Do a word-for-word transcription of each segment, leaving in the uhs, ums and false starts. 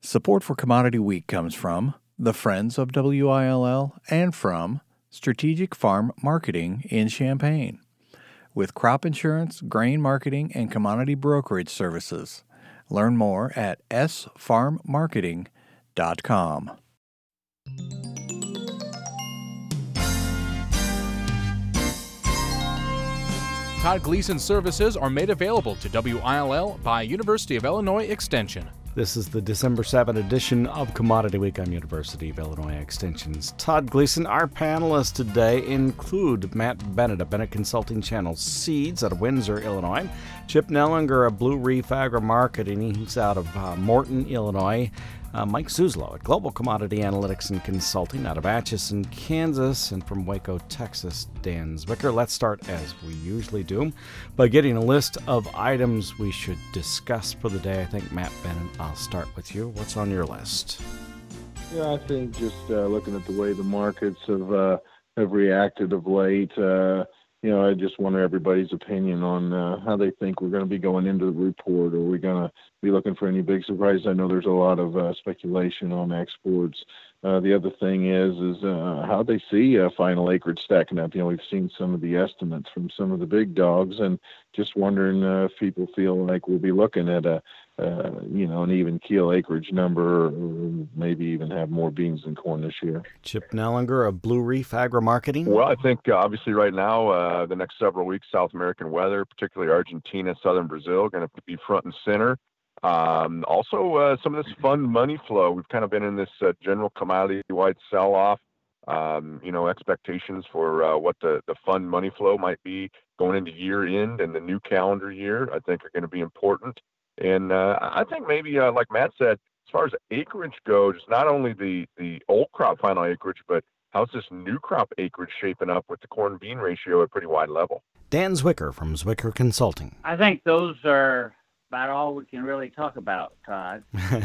Support for Commodity Week comes from the Friends of W I L L and from Strategic Farm Marketing in Champaign. With crop insurance, grain marketing, and commodity brokerage services. Learn more at s farm marketing dot com. Todd Gleason services are made available to W I L L by University of Illinois Extension. This is the December seventh edition of Commodity Week. I'm University of Illinois Extension's Todd Gleason. Our panelists today include Matt Bennett of Bennett Consulting Channel Seeds out of Windsor, Illinois. Chip Nellinger of Blue Reef Agri Marketing. He's out of uh, Morton, Illinois. Uh, Mike Zuzlo at Global Commodity Analytics and Consulting out of Atchison, Kansas, and from Waco, Texas, Dan Zwicker. Let's start, as we usually do, by getting a list of items we should discuss for the day. I think, Matt Bennett, I'll start with you. What's on your list? Yeah, I think just uh, looking at the way the markets have uh, have reacted of late, uh, you know, I just wonder everybody's opinion on uh, how they think we're going to be going into the report. Are we going to be looking for any big surprises? I know there's a lot of uh, speculation on exports. Uh, the other thing is, is uh, how they see uh, final acreage stacking up. You know, we've seen some of the estimates from some of the big dogs, and just wondering uh, if people feel like we'll be looking at a, uh, you know, an even keel acreage number, or maybe even have more beans than corn this year. Chip Nellinger of Blue Reef Agri Marketing. Well, I think uh, obviously right now, uh, the next several weeks, South American weather, particularly Argentina, southern Brazil, going to be front and center. Um, also, uh, some of this fund money flow. We've kind of been in this uh, general commodity-wide sell-off. Um, you know, expectations for uh, what the, the fund money flow might be going into year end and the new calendar year, I think, are going to be important. And uh, I think maybe, uh, like Matt said, as far as acreage goes, not only the, the old crop final acreage, but how's this new crop acreage shaping up with the corn-bean ratio at a pretty wide level? Dan Zwicker from Zwicker Consulting. I think those are about all we can really talk about, Todd.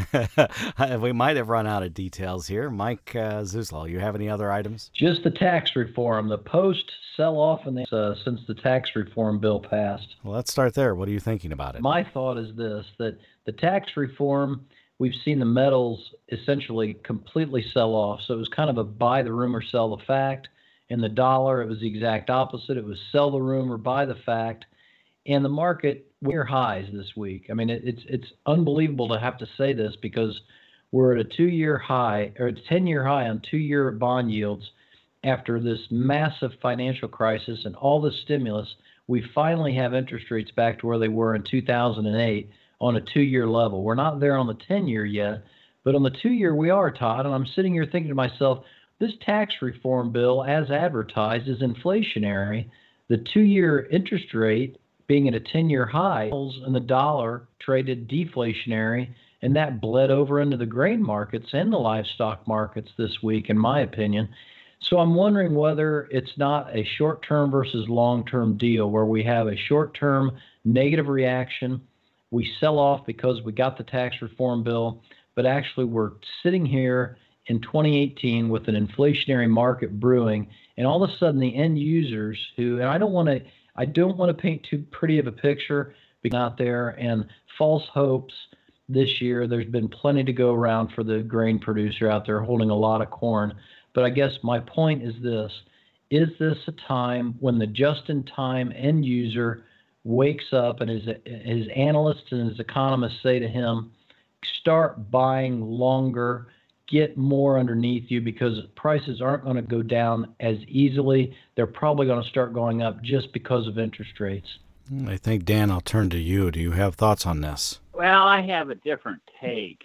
We might have run out of details here. Mike uh, Zuzlo, you have any other items? Just the tax reform, the post-sell-off in the, uh, since the tax reform bill passed. Well, let's start there. What are you thinking about it? My thought is this, that the tax reform, we've seen the metals essentially completely sell off. So it was kind of a buy the rumor, sell the fact. In the dollar, it was the exact opposite. It was sell the rumor, buy the fact. And the market, we're highs this week. I mean, it, it's it's unbelievable to have to say this because we're at a two-year high, or a ten-year high on two-year bond yields after this massive financial crisis and all this stimulus. We finally have interest rates back to where they were in two thousand eight on a two-year level. We're not there on the ten-year yet, but on the two-year we are, Todd. And I'm sitting here thinking to myself, this tax reform bill, as advertised, is inflationary. The two-year interest rate being at a ten-year high, and the dollar traded deflationary, and that bled over into the grain markets and the livestock markets this week, in my opinion. So I'm wondering whether it's not a short-term versus long-term deal where we have a short-term negative reaction, we sell off because we got the tax reform bill, but actually we're sitting here in twenty eighteen with an inflationary market brewing, and all of a sudden the end users who, and I don't want to I don't want to paint too pretty of a picture being out there and false hopes this year. There's been plenty to go around for the grain producer out there holding a lot of corn. But I guess my point is this. Is this a time when the just-in-time end user wakes up and his, his analysts and his economists say to him, start buying longer, get more underneath you because prices aren't going to go down as easily. They're probably going to start going up just because of interest rates. I think, Dan, I'll turn to you. Do you have thoughts on this? Well, I have a different take.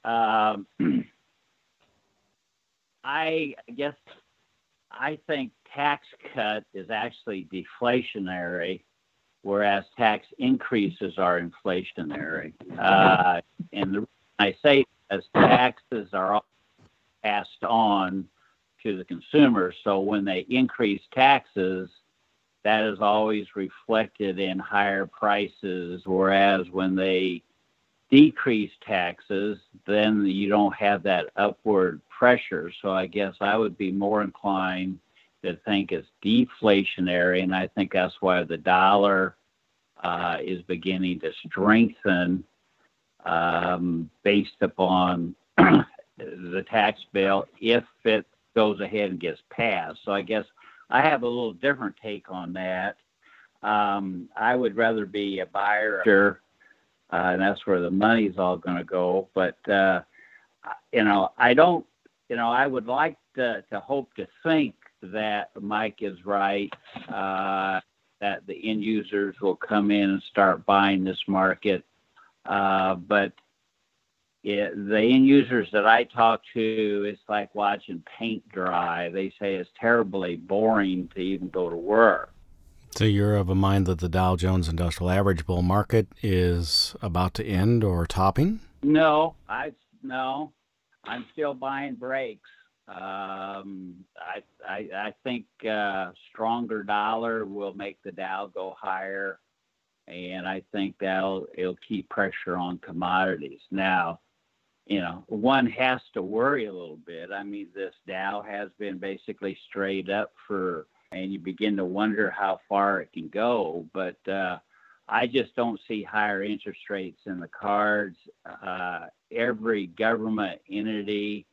Um, I guess I think tax cut is actually deflationary, whereas tax increases are inflationary. Uh, and the reason I say as taxes are passed on to the consumer, so when they increase taxes, that is always reflected in higher prices, whereas when they decrease taxes, then you don't have that upward pressure. So I guess I would be more inclined to think it's deflationary, and I think that's why the dollar uh, is beginning to strengthen um, based upon the tax bill if it goes ahead and gets passed. So I guess I have a little different take on that. Um, I would rather be a buyer, sure, uh, and that's where the money's all going to go. But, uh, you know, I don't, you know, I would like to, to hope to think that Mike is right, uh, that the end users will come in and start buying this market. Uh, but it, the end users that I talk to, it's like watching paint dry. They say it's terribly boring to even go to work. So you're of a mind that the Dow Jones Industrial Average bull market is about to end or topping? No, I no, I'm still buying breaks. Um, I, I I think uh, stronger dollar will make the Dow go higher, and I think that'll it'll keep pressure on commodities. Now, you know, one has to worry a little bit. I mean, this Dow has been basically straight up for, and you begin to wonder how far it can go. But uh, I just don't see higher interest rates in the cards. Uh, every government entity,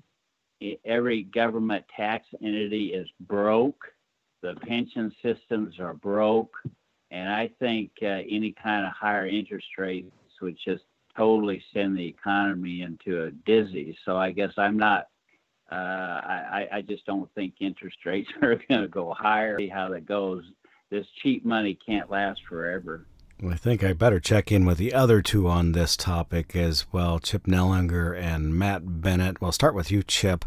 every government tax entity is broke. The pension systems are broke. And I think uh, any kind of higher interest rates would just totally send the economy into a dizzy. So I guess I'm not, uh, I, I just don't think interest rates are going to go higher. See how that goes. This cheap money can't last forever. I think I better check in with the other two on this topic as well, Chip Nellinger and Matt Bennett. We'll start with you, Chip.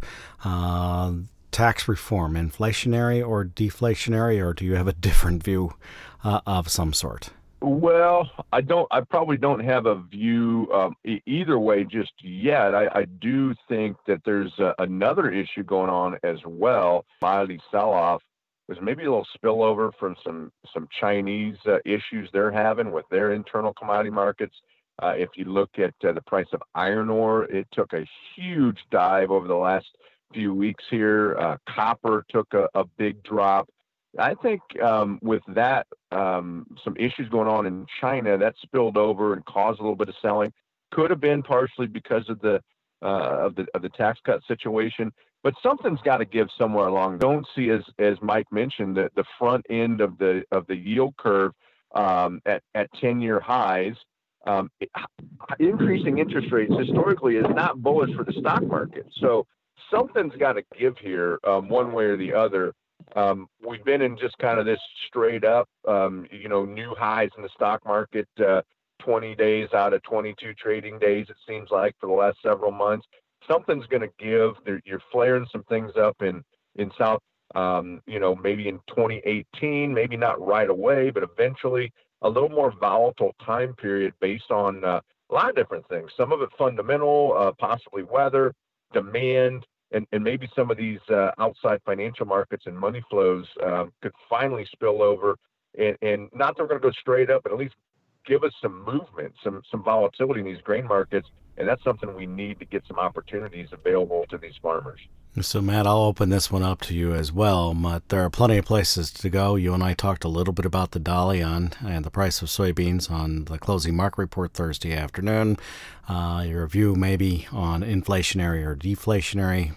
Uh, tax reform, inflationary or deflationary, or do you have a different view uh, of some sort? Well, I don't. I probably don't have a view um, e- either way just yet. I, I do think that there's a, another issue going on as well. Commodity sell-off was maybe a little spillover from some some Chinese uh, issues they're having with their internal commodity markets. Uh, if you look at uh, the price of iron ore, it took a huge dive over the last few weeks here. Uh, copper took a, a big drop. I think um, with that, um, some issues going on in China, that spilled over and caused a little bit of selling. Could have been partially because of the uh, of the of the tax cut situation, but something's got to give somewhere along. Don't see, as as Mike mentioned, the, the front end of the of the yield curve um, at at ten-year highs. Um, increasing interest rates historically is not bullish for the stock market. So something's got to give here, um, one way or the other. Um, we've been in just kind of this straight up, um, you know, new highs in the stock market, uh, twenty days out of twenty-two trading days, it seems like, for the last several months. Something's going to give. They're, you're flaring some things up in, in South, um, you know, maybe in twenty eighteen, maybe not right away, but eventually a little more volatile time period based on uh, a lot of different things. Some of it fundamental, uh, possibly weather, demand, And, and maybe some of these uh, outside financial markets and money flows uh, could finally spill over, and, and not that we're going to go straight up, but at least give us some movement, some some volatility in these grain markets, and that's something we need to get some opportunities available to these farmers. So, Matt, I'll open this one up to you as well, but there are plenty of places to go. You and I talked a little bit about the Dalian and the price of soybeans on the closing market report Thursday afternoon. Uh, your view maybe on inflationary or deflationary.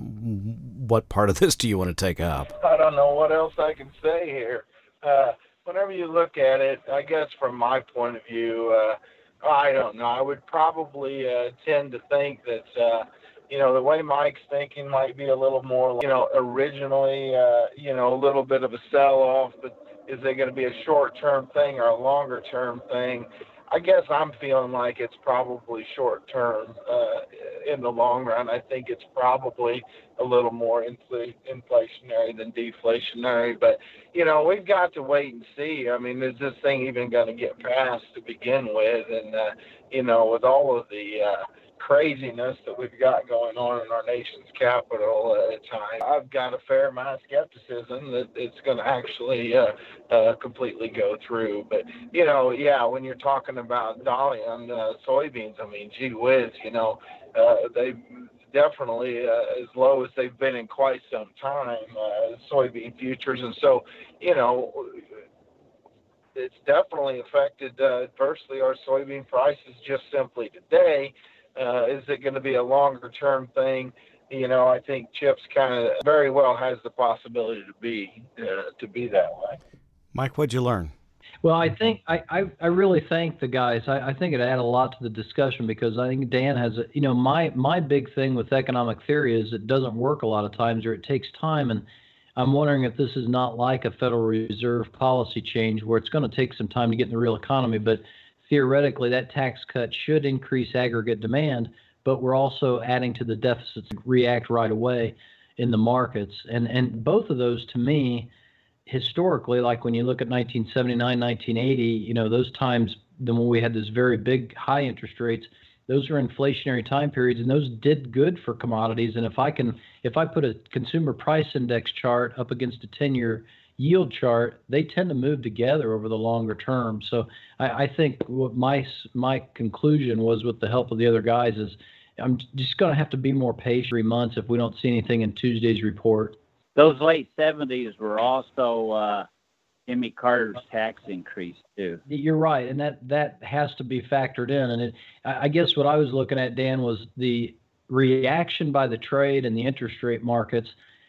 What part of this do you want to take up? I don't know what else I can say here. Uh, whenever you look at it, I guess from my point of view, uh, I don't know. I would probably uh, tend to think that uh, you know, the way Mike's thinking might be a little more, you know, originally, uh, you know, a little bit of a sell-off, but is it going to be a short-term thing or a longer-term thing? I guess I'm feeling like it's probably short-term uh, in the long run. I think it's probably a little more infl- inflationary than deflationary. But, you know, we've got to wait and see. I mean, is this thing even going to get passed to begin with? And, uh, you know, with all of the uh, craziness that we've got going on in our nation's capital uh, at times, I've got a fair amount of skepticism that it's going to actually uh, uh, completely go through. But, you know, yeah, when you're talking about Dalian uh, soybeans, I mean, gee whiz, you know, uh, they definitely uh, as low as they've been in quite some time, uh, soybean futures. And so, you know, it's definitely affected uh, adversely our soybean prices just simply today. Uh, is it going to be a longer term thing? You know, I think chips kind of very well has the possibility to be uh, to be that way. Mike, what'd you learn? Well, I think I, I, I really thank the guys. I, I think it added a lot to the discussion because I think Dan has a, you know, my, my big thing with economic theory is it doesn't work a lot of times or it takes time. And I'm wondering if this is not like a Federal Reserve policy change where it's going to take some time to get in the real economy. But theoretically, that tax cut should increase aggregate demand, but we're also adding to the deficits to react right away in the markets. And, and both of those, to me, historically, like when you look at nineteen seventy-nine, nineteen eighty, you know, those times then when we had this very big high interest rates, those are inflationary time periods, and those did good for commodities. And if I can, if I put a consumer price index chart up against a ten-year yield chart, they tend to move together over the longer term. So I, I think what my my conclusion was, with the help of the other guys, is I'm just going to have to be more patient three months if we don't see anything in Tuesday's report. Those late seventies were also uh, Jimmy Carter's tax increase too. You're right, and that, that has to be factored in. And it, I guess what I was looking at, Dan, was the reaction by the trade and the interest rate markets,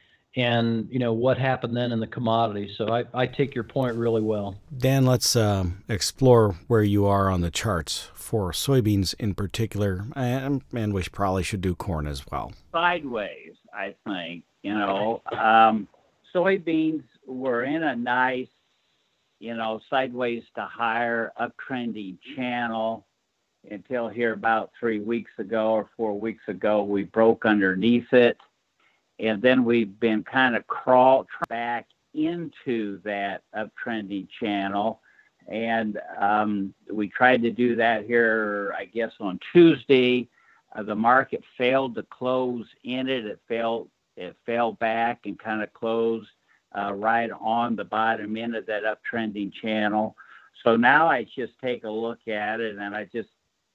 and you know what happened then in the commodities. So I, I take your point really well. Dan, let's um, explore where you are on the charts for soybeans in particular, and, and we probably should do corn as well. Sideways, I think. You know, um, soybeans were in a nice, you know, sideways to higher uptrending channel until here about three weeks ago or four weeks ago, we broke underneath it. And then we've been kind of crawled back into that uptrending channel. And um, we tried to do that here, I guess, on Tuesday. Uh, the market failed to close in it. It failed. It fell back and kind of closed uh, right on the bottom end of that uptrending channel. So now I just take a look at it and I just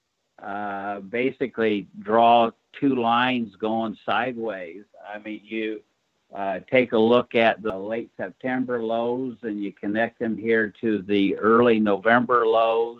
uh, basically draw two lines going sideways. I mean, you uh, take a look at the late September lows and you connect them here to the early November lows,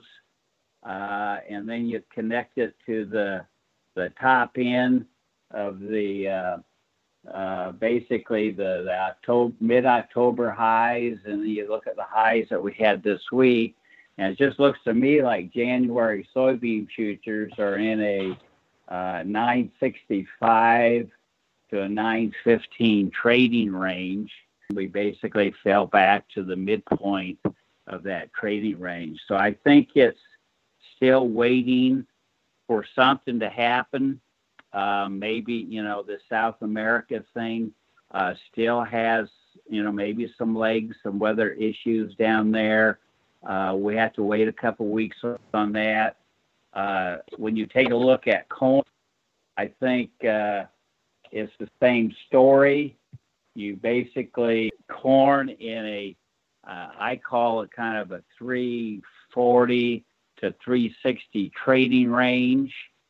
uh, and then you connect it to the the top end of the uh, Uh, basically the, the October, mid-October highs, and then you look at the highs that we had this week, and it just looks to me like January soybean futures are in a uh, nine sixty-five to a nine fifteen trading range. We basically fell back to the midpoint of that trading range. So I think it's still waiting for something to happen. Uh, maybe, you know, the South America thing uh, still has, you know, maybe some legs, some weather issues down there. Uh, we have to wait a couple weeks on that. Uh, when you take a look at corn, I think uh, it's the same story. You basically, corn in a, uh, I call it kind of a three forty to three sixty trading range.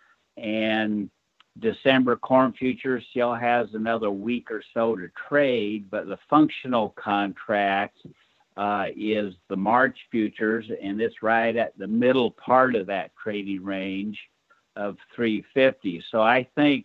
And December corn futures still has another week or so to trade, but the functional contract uh, is the March futures, and it's right at the middle part of that trading range of three fifty. So I think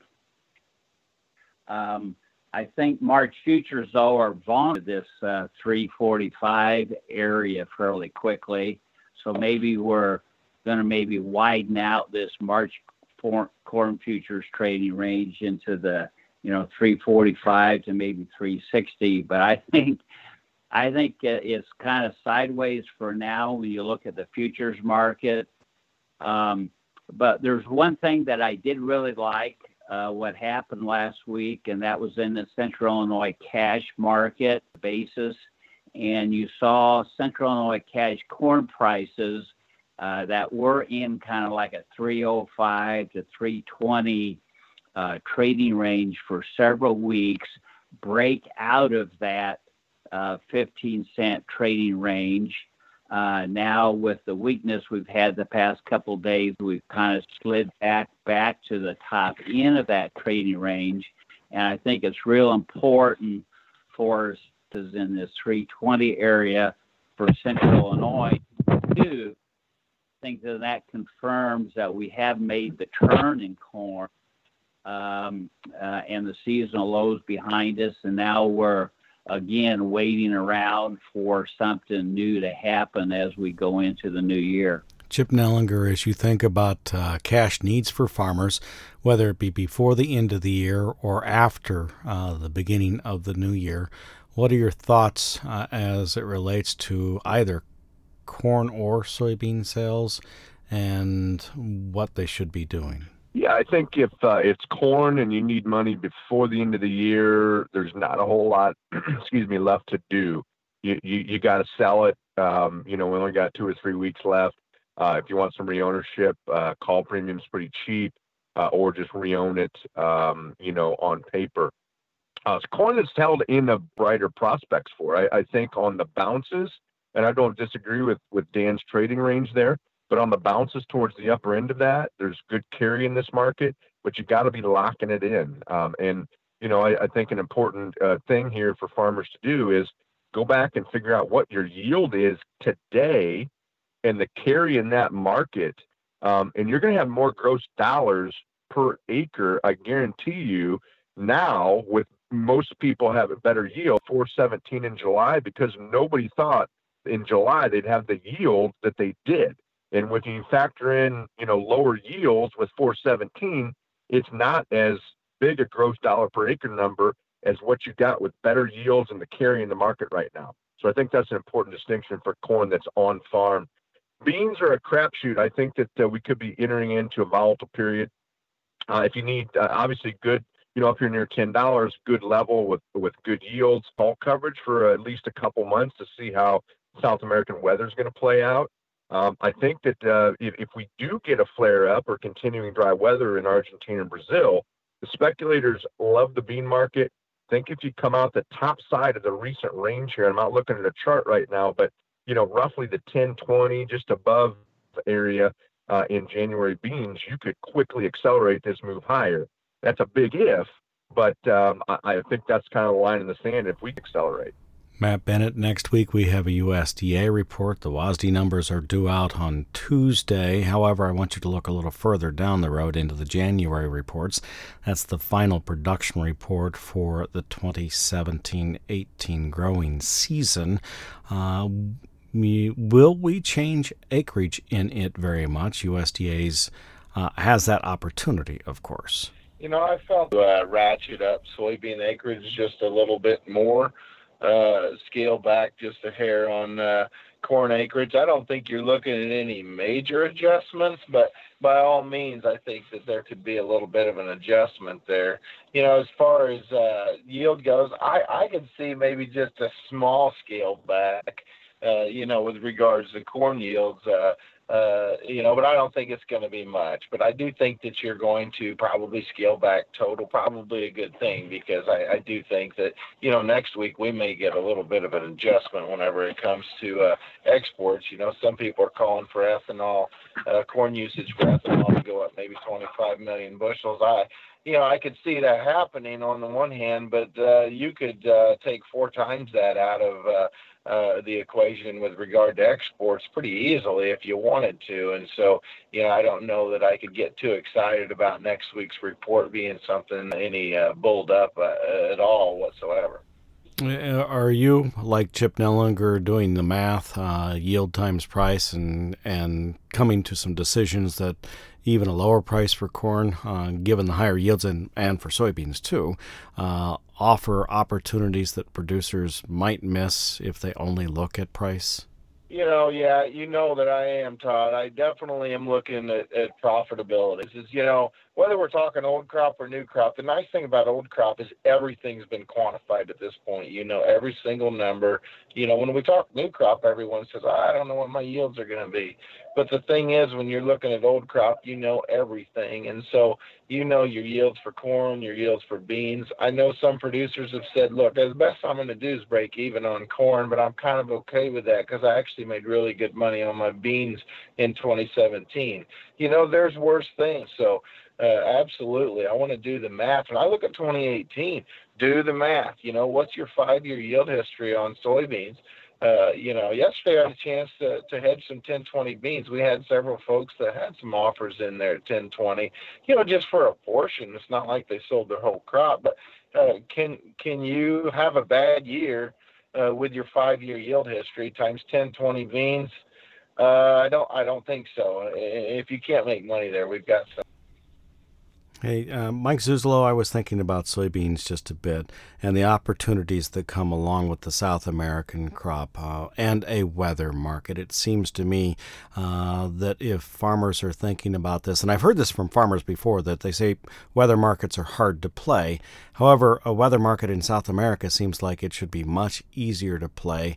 um, I think March futures, though, are vaunted this uh, three forty-five area fairly quickly. So maybe we're going to maybe widen out this March corn futures trading range into the, you know, three forty-five to maybe three sixty. But I think, I think it's kind of sideways for now when you look at the futures market. Um, but there's one thing that I did really like, uh, what happened last week, and that was in the Central Illinois cash market basis. And you saw Central Illinois cash corn prices Uh, that were in kind of like a three oh five to three twenty uh, trading range for several weeks, break out of that uh, fifteen cent trading range. Uh, now with the weakness we've had the past couple of days, we've kind of slid back, back to the top end of that trading range. And I think it's real important for us in this three twenty area for Central Illinois to think that that confirms that we have made the turn in corn, um, uh, and the seasonal lows behind us, and now we're again waiting around for something new to happen as we go into the new year. Chip Nellinger, as you think about uh, cash needs for farmers, whether it be before the end of the year or after uh, the beginning of the new year, what are your thoughts uh, as it relates to either corn or soybean sales and what they should be doing? Yeah, I think if uh, it's corn and you need money before the end of the year, there's not a whole lot, excuse me, left to do. You you, you got to sell it. Um, you know, we only got two or three weeks left. Uh, if you want some reownership, uh, call premium's pretty cheap, uh, or just reown it, um, you know, on paper. Uh, corn is held in the brighter prospects for. I, I think on the bounces, and I don't disagree with, with Dan's trading range there, but on the bounces towards the upper end of that, there's good carry in this market, but you got to be locking it in. Um, and, you know, I, I think an important uh, thing here for farmers to do is go back and figure out what your yield is today and the carry in that market. Um, and you're going to have more gross dollars per acre, I guarantee you, now with most people have a better yield, four seventeen in July, because nobody thought in July they'd have the yield that they did. And when you factor in, you know, lower yields with four seventeen, it's not as big a gross dollar per acre number as what you got with better yields and the carry in the market right now. So I think that's an important distinction for corn that's on farm. Beans are a crapshoot. I think that uh, we could be entering into a volatile period. Uh, if you need, uh, obviously, good, you know, up here near ten dollars, good level with with good yields, fall coverage for at least a couple months to see how South American weather is going to play out. Um, I think that uh, if, if we do get a flare up or continuing dry weather in Argentina and Brazil, the speculators love the bean market. I think if you come out the top side of the recent range here, I'm not looking at a chart right now, but you know, roughly the ten twenty, just above area uh, in January beans, you could quickly accelerate this move higher. That's a big if, but um, I, I think that's kind of the line in the sand if we accelerate. Matt Bennett, next week we have a U S D A report. The W A S D numbers are due out on Tuesday. However, I want you to look a little further down the road into the January reports. That's the final production report for the twenty seventeen eighteen growing season. Uh, we, will we change acreage in it very much? U S D A's uh, has that opportunity, of course. You know, I felt uh, ratchet up soybean acreage just a little bit more. Uh, scale back just a hair on uh, corn acreage. I don't think you're looking at any major adjustments, but by all means, I think that there could be a little bit of an adjustment there. You know, as far as uh, yield goes, I, I could see maybe just a small scale back, uh, you know, with regards to corn yields. Uh, Uh, you know, but I don't think it's going to be much. But I do think that you're going to probably scale back total, probably a good thing, because I, I do think that, you know, next week we may get a little bit of an adjustment whenever it comes to uh, exports. You know, some people are calling for ethanol, uh, corn usage for ethanol to go up maybe twenty-five million bushels. I, you know, I could see that happening on the one hand, but uh, you could uh, take four times that out of uh, uh, the equation with regard to exports pretty easily if you wanted to. And so, you know, I don't know that I could get too excited about next week's report being something any uh, bulled up uh, at all whatsoever. Are you, like Chip Nellinger, doing the math, uh, yield times price, and and coming to some decisions that even a lower price for corn, uh, given the higher yields, and, and for soybeans too, uh, offer opportunities that producers might miss if they only look at price? You know, yeah, you know that I am, Todd. I definitely am looking at, at profitability. Is, you know, whether we're talking old crop or new crop, the nice thing about old crop is everything's been quantified at this point. You know, every single number. You know, when we talk new crop, everyone says, I don't know what my yields are going to be. But the thing is, when you're looking at old crop, you know everything. And so you know your yields for corn, your yields for beans. I know some producers have said, look, the best I'm going to do is break even on corn, but I'm kind of okay with that because I actually made really good money on my beans in twenty seventeen. You know, there's worse things. So uh, absolutely, I want to do the math. And I look at twenty eighteen, do the math. You know, what's your five-year yield history on soybeans? Uh, you know, yesterday I had a chance to, to hedge some ten twenty beans. We had several folks that had some offers in there at ten twenty, you know, just for a portion. It's not like they sold their whole crop, but uh, can can you have a bad year uh, with your five-year yield history times ten twenty beans? Uh, I don't I don't think so. If you can't make money there, we've got some. Hey, uh, Mike Zuzolo, I was thinking about soybeans just a bit and the opportunities that come along with the South American crop uh, and a weather market. It seems to me uh, that if farmers are thinking about this, and I've heard this from farmers before, that they say weather markets are hard to play. However, a weather market in South America seems like it should be much easier to play,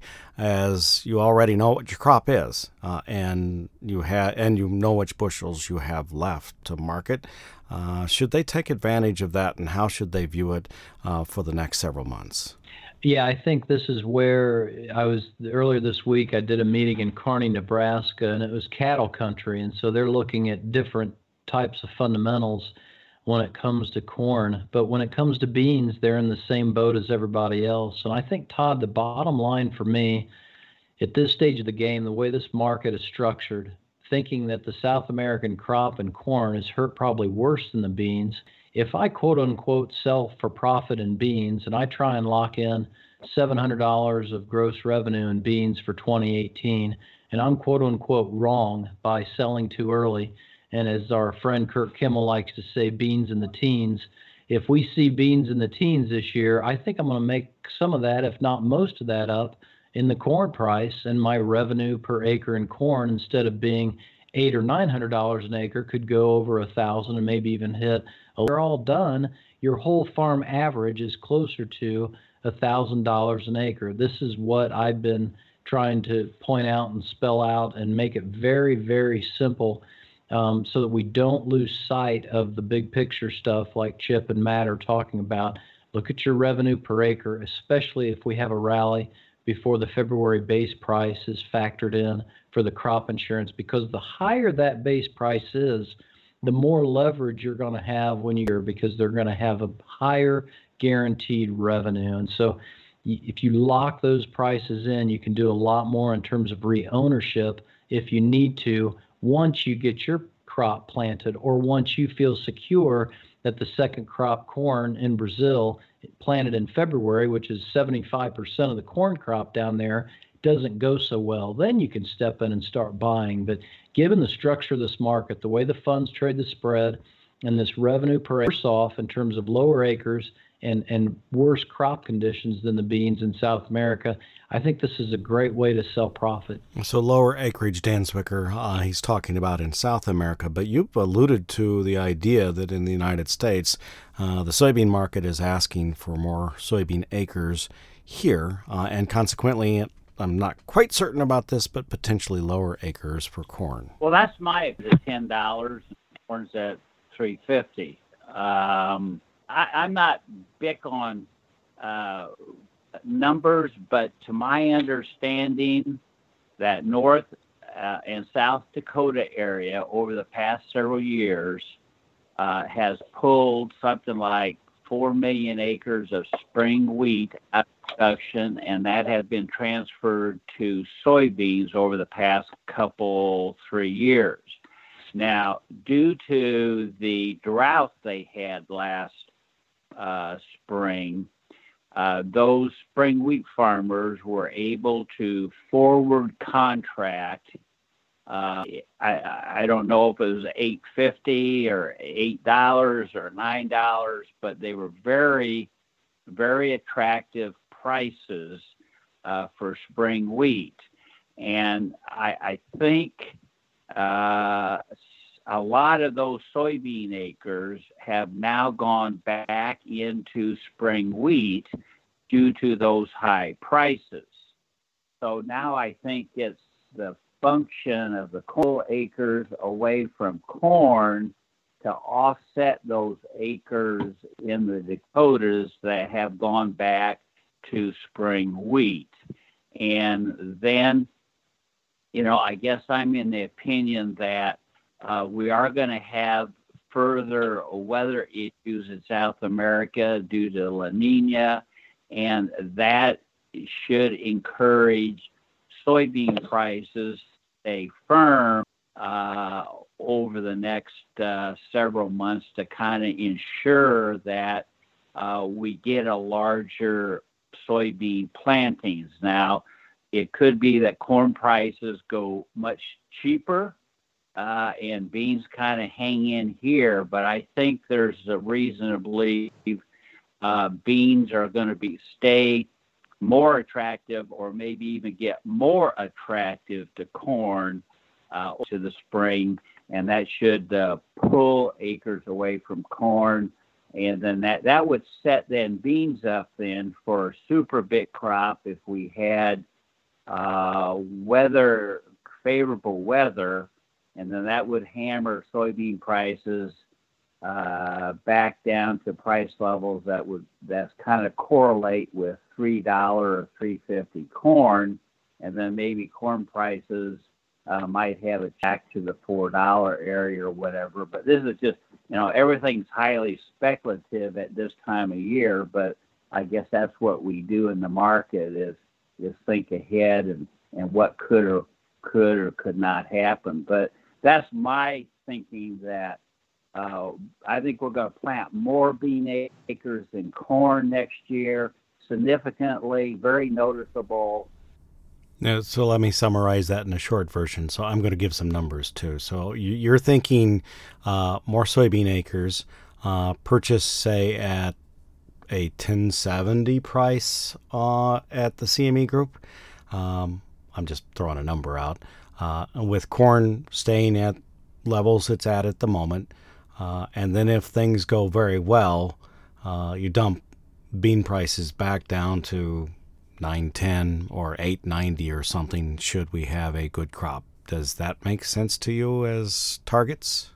as you already know what your crop is, uh, and you have and you know which bushels you have left to market. Uh, should they take advantage of that, and how should they view it uh, for the next several months? Yeah, I think this is where I was earlier this week. I did a meeting in Kearney, Nebraska, and it was cattle country, and so they're looking at different types of fundamentals when it comes to corn. But when it comes to beans, they're in the same boat as everybody else. And I think, Todd, the bottom line for me at this stage of the game, the way this market is structured, thinking that the South American crop and corn is hurt probably worse than the beans. If I quote unquote sell for profit in beans and I try and lock in seven hundred dollars of gross revenue in beans for twenty eighteen, and I'm quote unquote wrong by selling too early, and as our friend Kurt Kimmel likes to say, beans in the teens, if we see beans in the teens this year, I think I'm going to make some of that, if not most of that, up in the corn price, and my revenue per acre in corn, instead of being eight or nine hundred dollars an acre, could go over a thousand and maybe even hit. They're all done. Your whole farm average is closer to a thousand dollars an acre. This is what I've been trying to point out and spell out and make it very, very simple, um, so that we don't lose sight of the big picture stuff like Chip and Matt are talking about. Look at your revenue per acre, especially if we have a rally before the February base price is factored in for the crop insurance, because the higher that base price is, the more leverage you're going to have when you're, because they're going to have a higher guaranteed revenue. And so if you lock those prices in, you can do a lot more in terms of re-ownership if you need to, once you get your crop planted, or once you feel secure that the second crop corn in Brazil planted in February, which is seventy-five percent of the corn crop down there, doesn't go so well. Then you can step in and start buying. But given the structure of this market, the way the funds trade the spread, and this revenue per acre off in terms of lower acres and, and worse crop conditions than the beans in South America, I think this is a great way to sell profit. So lower acreage, Dan Zwicker, uh, he's talking about in South America, but you've alluded to the idea that in the United States, uh, the soybean market is asking for more soybean acres here, uh, and consequently, I'm not quite certain about this, but potentially lower acres for corn. Well, that's my the ten dollars. Corn's at three fifty. Um, I, I'm not big on uh, numbers, but to my understanding, that North uh, and South Dakota area over the past several years uh, has pulled something like four million acres of spring wheat out of production, and that has been transferred to soybeans over the past couple, three years. Now, due to the drought they had last uh, spring, uh, those spring wheat farmers were able to forward contract. Uh, I, I don't know if it was eight fifty or eight dollars or nine dollars, but they were very, very attractive prices uh, for spring wheat. And I, I think uh, a lot of those soybean acres have now gone back into spring wheat due to those high prices. So now I think it's the function of the coal acres away from corn to offset those acres in the Dakotas that have gone back to spring wheat. And then, you know, I guess I'm in the opinion that uh, we are going to have further weather issues in South America due to La Nina, and that should encourage soybean prices stay firm uh, over the next uh, several months to kind of ensure that uh, we get a larger soybean plantings. Now, it could be that corn prices go much cheaper uh, and beans kind of hang in here, but I think there's a reason to believe uh, beans are going to be stay more attractive, or maybe even get more attractive to corn uh, to the spring, and that should uh, pull acres away from corn, and then that, that would set then beans up then for a super big crop if we had uh, weather, favorable weather, and then that would hammer soybean prices uh, back down to price levels that would that's kind of correlate with three dollars or three fifty corn, and then maybe corn prices uh, might have it back to the four dollar area or whatever. But this is just, you know, everything's highly speculative at this time of year, but I guess that's what we do in the market is is think ahead and, and what could or could or could not happen. But that's my thinking that uh, I think we're going to plant more bean acres than corn next year, significantly, very noticeable. Now, so let me summarize that in a short version. So I'm going to give some numbers too. So you- you're thinking uh, more soybean acres, uh, purchase, say, at a ten seventy price uh, at the C M E Group. Um, I'm just throwing a number out. Uh, with corn staying at levels it's at at the moment. Uh, and then if things go very well, uh, you dump bean prices back down to nine ten or eight ninety or something should we have a good crop. Does that make sense to you as targets?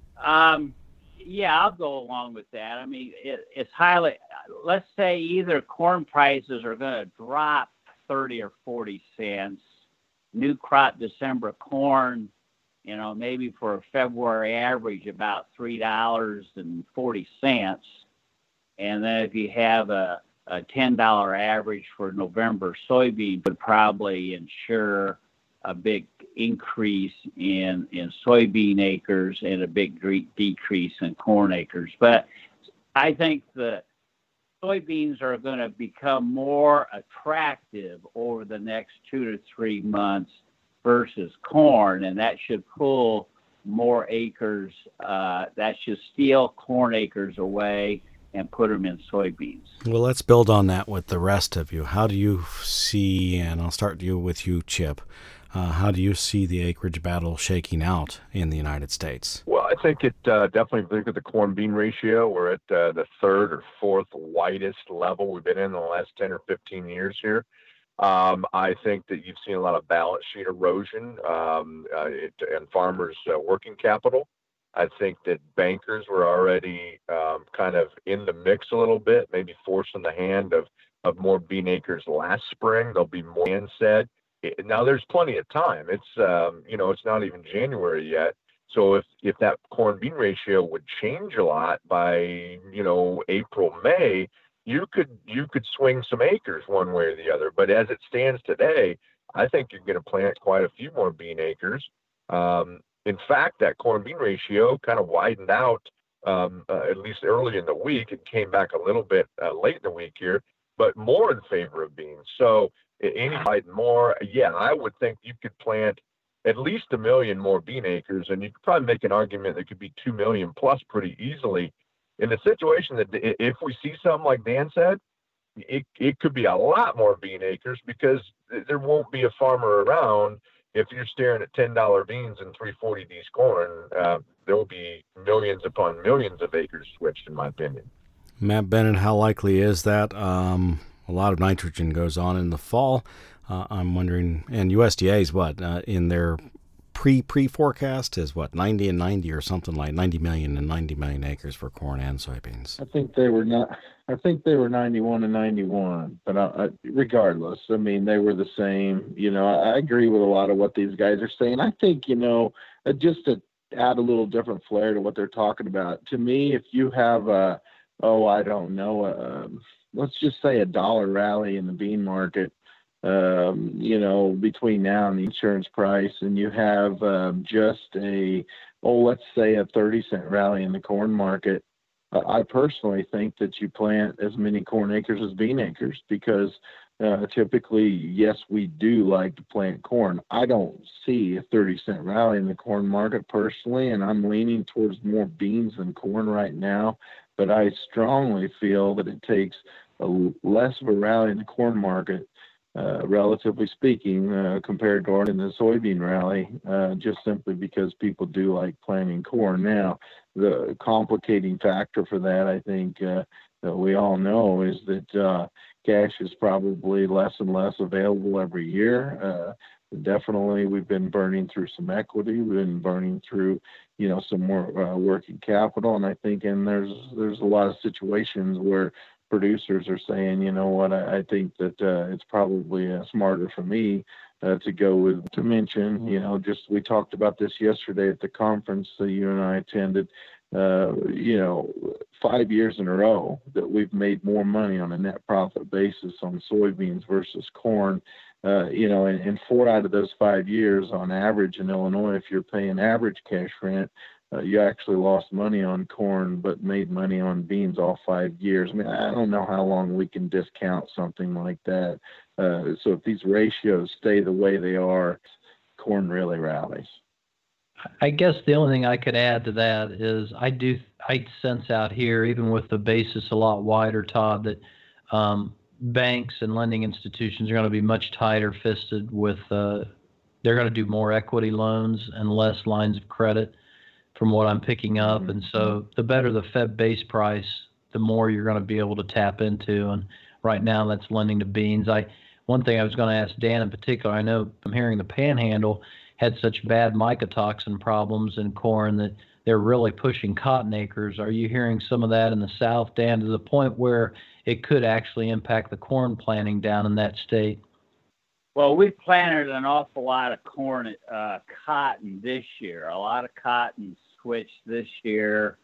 Um, yeah, I'll go along with that. I mean, it, it's highly, let's say either corn prices are going to drop thirty or forty cents, new crop December corn, you know, maybe for a February average about three dollars and forty cents. And then if you have a, a ten dollar average for November soybean, would probably ensure a big increase in, in soybean acres and a big de- decrease in corn acres. But I think the soybeans are going to become more attractive over the next two to three months versus corn, and that should pull more acres. Uh, that should steal corn acres away and put them in soybeans. Well, let's build on that with the rest of you. How do you see, and I'll start you with you, Chip, uh, how do you see the acreage battle shaking out in the United States? Well, I think it uh, definitely, if you look at the corn-bean ratio, we're at uh, the third or fourth widest level we've been in the last ten or fifteen years here. Um, I think that you've seen a lot of balance sheet erosion um, uh, it, and farmers' uh, working capital. I think that bankers were already um, kind of in the mix a little bit, maybe forcing the hand of, of more bean acres last spring. There'll be more land said. It, now, there's plenty of time. It's, um, you know, it's not even January yet. So if, if that corn-bean ratio would change a lot by, you know, April, May, you could you could swing some acres one way or the other. But as it stands today, I think you're going to plant quite a few more bean acres. Um, in fact, that corn-bean ratio kind of widened out um, uh, at least early in the week. It came back a little bit uh, late in the week here, but more in favor of beans. So any more, yeah, I would think you could plant at least a million more bean acres, and you could probably make an argument that could be two million plus pretty easily. In the situation that if we see something like Dan said, it, it could be a lot more bean acres because there won't be a farmer around. If you're staring at ten dollar beans and three forty D's corn, uh, there will be millions upon millions of acres switched, in my opinion. Matt Bennett, how likely is that? Um, a lot of nitrogen goes on in the fall. Uh, I'm wondering, and U S D A is what, uh, in their pre pre forecast is what, ninety and ninety or something like ninety million and ninety million acres for corn and soybeans. I think they were not. I think they were ninety-one and ninety-one. But I, I, regardless, I mean, they were the same. You know, I, I agree with a lot of what these guys are saying. I think, you know, uh, just to add a little different flair to what they're talking about. To me, if you have a, oh, I don't know, a, let's just say a dollar rally in the bean market, um, you know, between now and the insurance price, and you have um, just a, oh, let's say a thirty cent rally in the corn market, uh, I personally think that you plant as many corn acres as bean acres, because uh, typically, yes, we do like to plant corn. I don't see a thirty cent rally in the corn market personally, and I'm leaning towards more beans than corn right now. But I strongly feel that it takes a less of a rally in the corn market, uh, relatively speaking, uh, compared to in the soybean rally, uh, just simply because people do like planting corn. Now, the complicating factor for that, I think, uh, that we all know, is that uh, cash is probably less and less available every year. Uh, definitely, we've been burning through some equity. We've been burning through, you know, some more uh, working capital, and I think, and there's there's a lot of situations where producers are saying, you know what, I, I think that uh, it's probably uh, smarter for me uh, to go with, to mention, you know, just, we talked about this yesterday at the conference that you and I attended, uh, you know, five years in a row that we've made more money on a net profit basis on soybeans versus corn. Uh, you know, and, and four out of those five years on average in Illinois, if you're paying average cash rent, Uh, you actually lost money on corn, but made money on beans all five years. I mean, I don't know how long we can discount something like that. Uh, so if these ratios stay the way they are, corn really rallies. I guess the only thing I could add to that is I do I sense out here, even with the basis a lot wider, Todd, that um, banks and lending institutions are going to be much tighter fisted with. Uh, they're going to do more equity loans and less lines of credit, from what I'm picking up. Mm-hmm. And so the better the Fed base price, the more you're going to be able to tap into. And right now that's lending to beans. I, one thing I was going to ask Dan in particular, I know I'm hearing the Panhandle had such bad mycotoxin problems in corn that they're really pushing cotton acres. Are you hearing some of that in the South, Dan, to the point where it could actually impact the corn planting down in that state? Well, we planted an awful lot of corn, uh, cotton this year. A lot of cotton switched this year.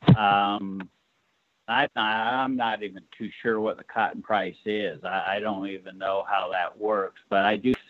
Um, I, I'm not even too sure what the cotton price is. I, I don't even know how that works. But I do,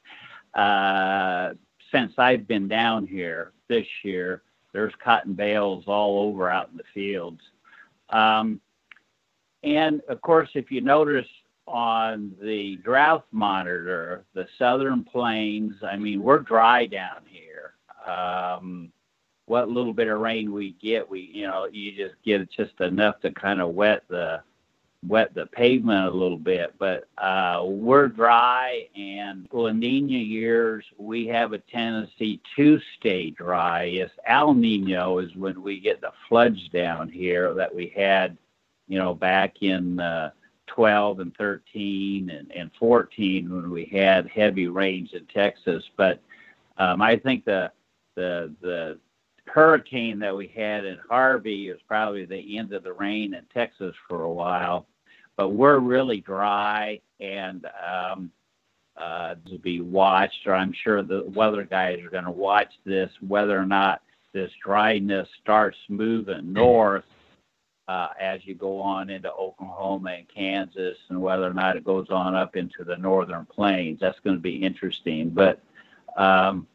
uh, since I've been down here this year, there's cotton bales all over out in the fields. Um, and, of course, if you notice, on the drought monitor, the Southern Plains, I mean, we're dry down here. Um, what little bit of rain we get, we, you know, you just get just enough to kind of wet the, wet the pavement a little bit, but uh, we're dry, and La Nina years, we have a tendency to stay dry. Yes, El Nino is when we get the floods down here that we had, you know, back in, uh, twelve and thirteen and, and fourteen when we had heavy rains in Texas. But um, I think the, the the hurricane that we had in Harvey is probably the end of the rain in Texas for a while. But we're really dry, and um, uh, to be watched, or I'm sure the weather guys are going to watch this, whether or not this dryness starts moving north Uh, as you go on into Oklahoma and Kansas, and whether or not it goes on up into the northern plains. That's going to be interesting. But um,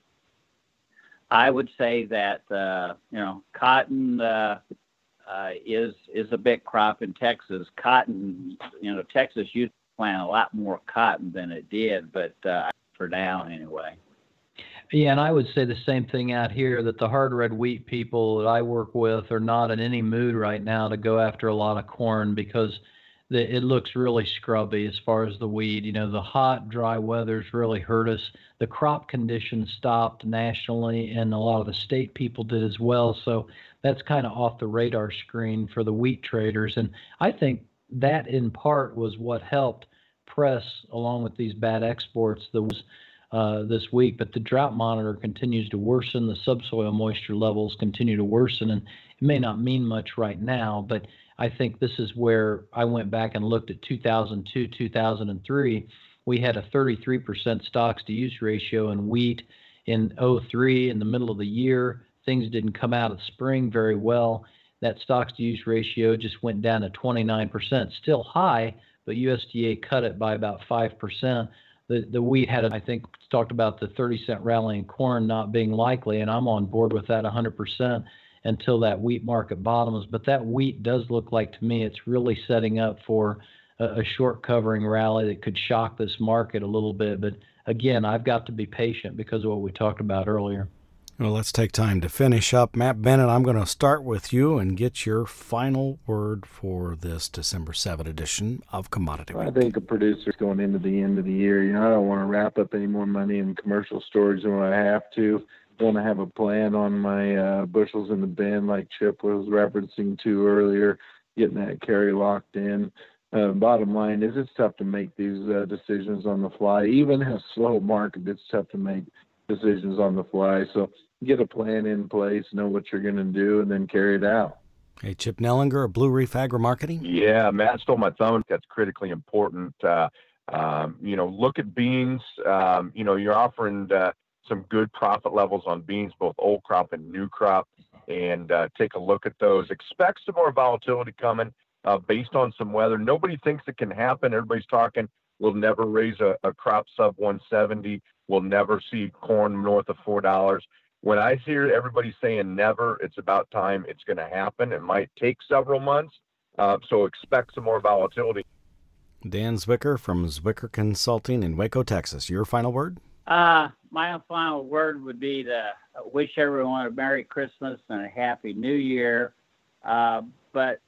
I would say that, uh, you know, cotton uh, uh, is is a big crop in Texas. Cotton, you know, Texas used to plant a lot more cotton than it did, but uh, for now anyway. Yeah, and I would say the same thing out here, that the hard red wheat people that I work with are not in any mood right now to go after a lot of corn, because the, it looks really scrubby as far as the weed. You know, the hot, dry weather's really hurt us. The crop conditions stopped nationally, and a lot of the state people did as well. So that's kind of off the radar screen for the wheat traders. And I think that in part was what helped press, along with these bad exports, that was Uh, this week. But the drought monitor continues to worsen. The subsoil moisture levels continue to worsen, and it may not mean much right now, but I think this is where I went back and looked at two thousand two, two thousand three. We had a thirty-three percent stocks to use ratio in wheat in oh three. In the middle of the year, things didn't come out of spring very well. That stocks to use ratio just went down to twenty-nine percent, still high, but U S D A cut it by about five percent. the, the wheat had, I think, talked about the thirty cent rally in corn not being likely, and I'm on board with that one hundred percent until that wheat market bottoms. But that wheat does look like, to me, it's really setting up for a, a short covering rally that could shock this market a little bit. But again, I've got to be patient because of what we talked about earlier. Well, let's take time to finish up. Matt Bennett, I'm going to start with you and get your final word for this December seventh edition of Commodity Week. I think a producer's going into the end of the year. You know, I don't want to wrap up any more money in commercial storage than what I have to. I want to have a plan on my uh, bushels in the bin, like Chip was referencing to earlier, getting that carry locked in. Uh, bottom line is it's tough to make these uh, decisions on the fly. Even in a slow market, it's tough to make decisions on the fly. So get a plan in place, know what you're going to do, and then carry it out. Hey, Chip Nellinger of Blue Reef Agri-Marketing. Yeah, Matt stole my thumbs. That's critically important. Uh, um, you know, look at beans. Um, you know, you're offering uh, some good profit levels on beans, both old crop and new crop, and uh, take a look at those. Expect some more volatility coming uh, based on some weather. Nobody thinks it can happen. Everybody's talking we'll never raise a, a crop sub one seventy. We'll never see corn north of four dollars. When I hear everybody saying never, it's about time it's going to happen. It might take several months, uh, so expect some more volatility. Dan Zwicker from Zwicker Consulting in Waco, Texas. Your final word? Uh, my final word would be to wish everyone a Merry Christmas and a Happy New Year, uh, but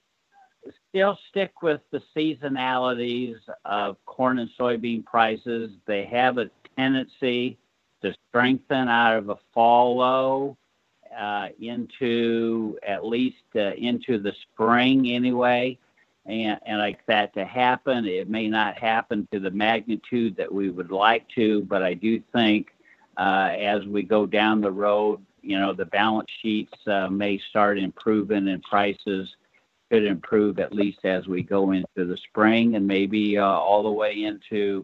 still stick with the seasonalities of corn and soybean prices. They have a tendency to strengthen out of a fall low uh, into at least uh, into the spring anyway. And, and like that to happen, it may not happen to the magnitude that we would like to, but I do think uh, as we go down the road, you know, the balance sheets uh, may start improving and prices could improve at least as we go into the spring and maybe uh, all the way into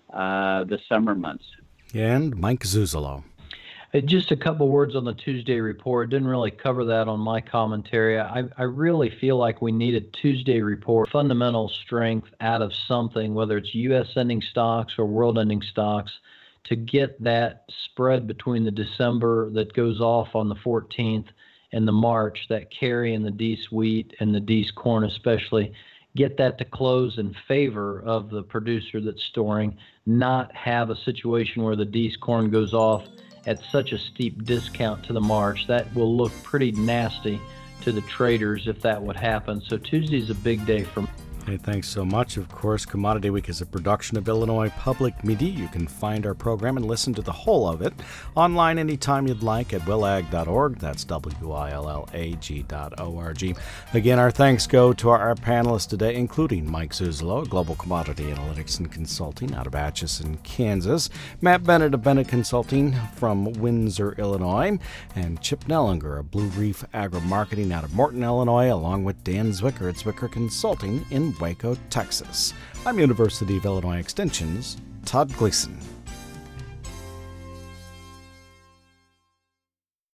uh, the summer months. And Mike Zuzolo. Just a couple words on the Tuesday report. Didn't really cover that on my commentary. I, I really feel like we need a Tuesday report, fundamental strength out of something, whether it's U S ending stocks or world ending stocks, to get that spread between the December that goes off on the fourteenth and the March, that carry in the Dees wheat and the Dees corn especially, get that to close in favor of the producer that's storing, not have a situation where the Dees corn goes off at such a steep discount to the March. That will look pretty nasty to the traders if that would happen. So Tuesday's a big day for me. Hey, thanks so much. Of course, Commodity Week is a production of Illinois Public Media. You can find our program and listen to the whole of it online anytime you'd like at willag dot org. That's W I L L A G dot O R G. Again, our thanks go to our, our panelists today, including Mike Zuzolo, Global Commodity Analytics and Consulting out of Atchison, Kansas, Matt Bennett of Bennett Consulting from Windsor, Illinois, and Chip Nellinger of Blue Reef Agri-Marketing out of Morton, Illinois, along with Dan Zwicker at Zwicker Consulting in Waco, Texas. I'm University of Illinois Extension's Todd Gleason.